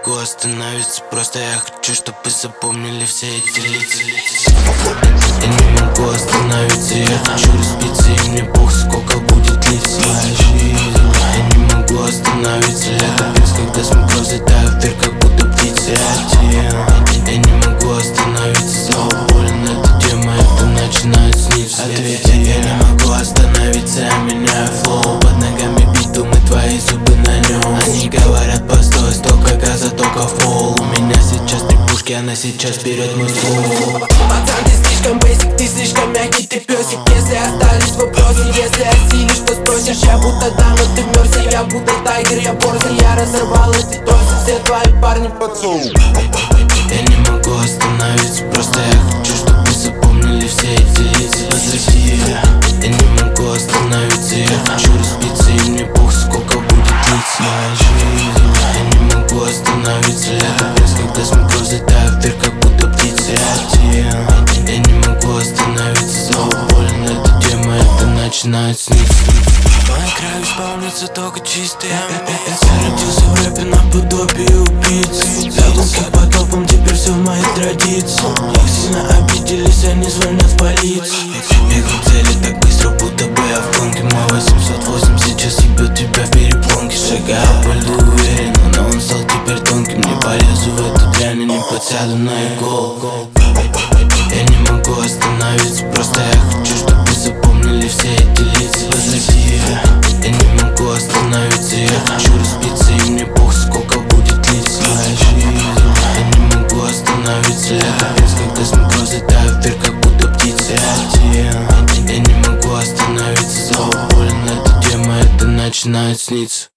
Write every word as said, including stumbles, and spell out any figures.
могу остановиться, просто я хочу, чтобы запомнили все эти лица. Я не могу остановиться, я хочу разбиться, и мне пох, сколько будет длиться моя жизнь. Я не могу остановиться, лето близ, когда смог взлетаю вверх, как будто птица. Я не могу остановиться, снова болен, эта тема, это начинает сниться. Ответь, я не могу остановиться, я меняю флоу, под ногами бит, думай, твои зубы на нем. Они говорят, постой, столько газа, только фол. У меня сейчас три пушки, она сейчас берет мой ствол. Пацан, ты слишком бейсик, ты слишком мягкий, ты песик. Если остались вопросы, если осилишь, что спросишь, я будто да, но ты мерзся. Я будто тайгер, я борзый, я разорвал эти торсы. Все твои парни пацан. Я не могу остановиться, просто я хочу, чтобы запомнили все эти лица. Возврати, я не могу остановиться, я хочу разбиться, и мне пох, сколько будет длиться моя жизнь. Я не могу остановиться, лето близ, когда смог взлетаю вверх, как будто птица. Я не могу остановиться, снова болен, эта тема, это начинает сниться. Мой край исполнится только чистый амбиент. Я родился в рэпе наподобие убийцы. Задумки потопом, теперь все в моей традиции. Их сильно обиделись, они звонят в полицию. Бегу цели так быстро, будто бы я в гонке. Мой восемьсот восемь сейчас ебет тебя в перепонке. Шагаю по льду уверенно, но он стал теперь тонким. Не полезу в эту дрянь и не подсяду на иголку. Я не могу остановиться, просто я хочу, чтобы запомнили все эти лица. Возврати, я не могу остановиться, я хочу разбиться, и мне пох, сколько будет длиться моя жизнь. Я не могу остановиться, лето близ, когда смог взлетаю вверх, как будто птица. Я не могу остановиться, снова болен, эта тема, это начинает сниться.